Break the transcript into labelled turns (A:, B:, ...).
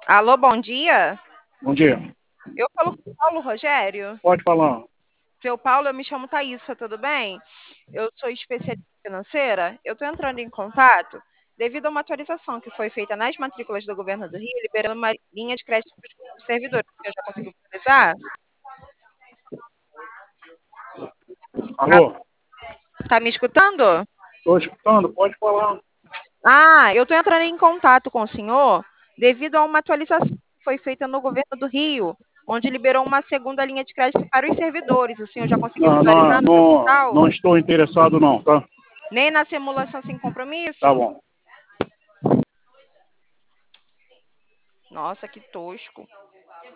A: Alô, bom dia.
B: Bom dia.
A: Eu falo com o Paulo Rogério.
B: Pode falar.
A: Seu Paulo, eu me chamo Thaísa, tudo bem? Eu sou especialista financeira. Eu estou entrando em contato devido a uma atualização que foi feita nas matrículas do governo do Rio, liberando uma linha de crédito para os servidores. Você já conseguiu utilizar?
B: Alô?
A: Tá me escutando?
B: Estou escutando, pode falar.
A: Eu estou entrando em contato com o senhor devido a uma atualização que foi feita no governo do Rio, onde liberou uma segunda linha de crédito para os servidores. O senhor já conseguiu
B: Não, não,
A: visualizar no seu
B: não,
A: portal?
B: não estou interessado não, tá?
A: Nem na simulação sem
B: Tá
A: compromisso?
B: bom.
A: Nossa, que tosco.